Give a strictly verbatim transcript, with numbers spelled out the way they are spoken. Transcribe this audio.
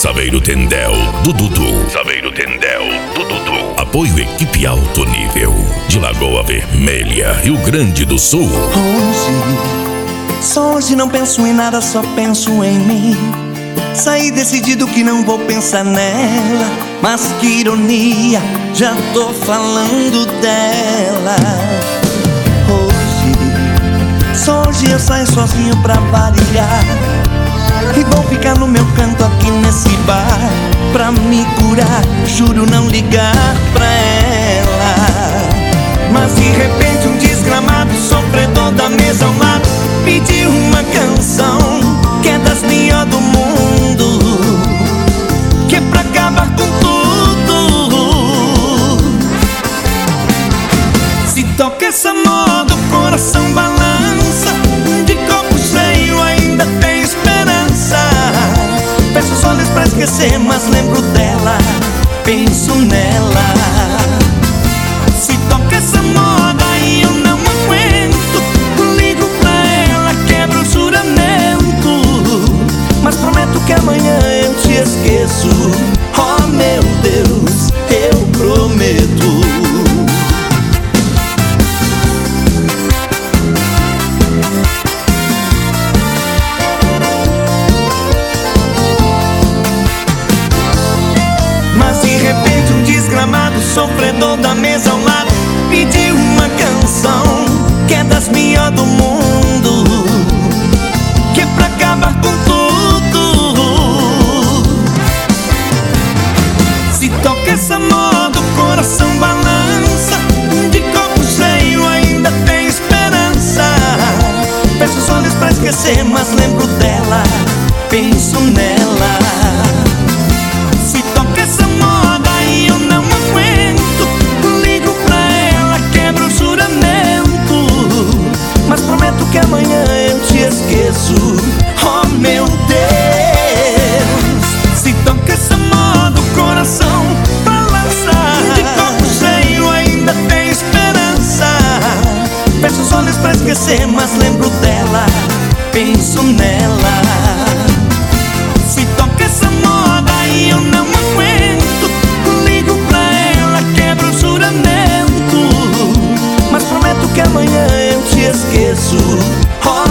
Saveiro Tendel do Dudu. Saveiro Tendel do Dudu. Apoio equipe alto nível de Lagoa Vermelha, Rio Grande do Sul. Hoje, só hoje não penso em nada, só penso em mim. Saí decidido que não vou pensar nela, mas que ironia, já tô falando dela. Hoje, só hoje eu saio sozinho pra variar, e vou ficar no meu canto aqui nesse bar, pra me curar, juro não ligar pra ela. Mas de repente um desgramado, sofredor da mesa ao lado, pediu uma canção que é das piores do mundo, que é pra acabar com tudo. Se toca essa moda, o coração balança, de copo cheio ainda tem esperança. Fecho os olhos pra esquecer, mas lembro dela, penso nela. Se toca essa moda e eu não aguento, ligo pra ela, quebro o juramento, mas prometo que amanhã eu te esqueço. Oh meu Deus, eu prometo. Mas de repente um desgramado, sofredor da mesa ao lado, pediu uma canção que é das piores do mundo, que é pra acabar com tudo. Se toca essa moda, o coração balança, de copo cheio ainda tem esperança. Fecho os olhos pra esquecer, mas lembro dela, penso nela. Se toca essa moda e eu não aguento, ligo pra ela, quebro o juramento, mas prometo que amanhã eu te esqueço. Oh meu Deus, se toca essa moda, o coração balança, de copo cheio ainda tem esperança. Fecho os olhos pra esquecer, mas lembro dela, penso nela. Se toca essa moda e eu não aguento, ligo pra ela, quebro o juramento, mas prometo que amanhã eu te esqueço. Oh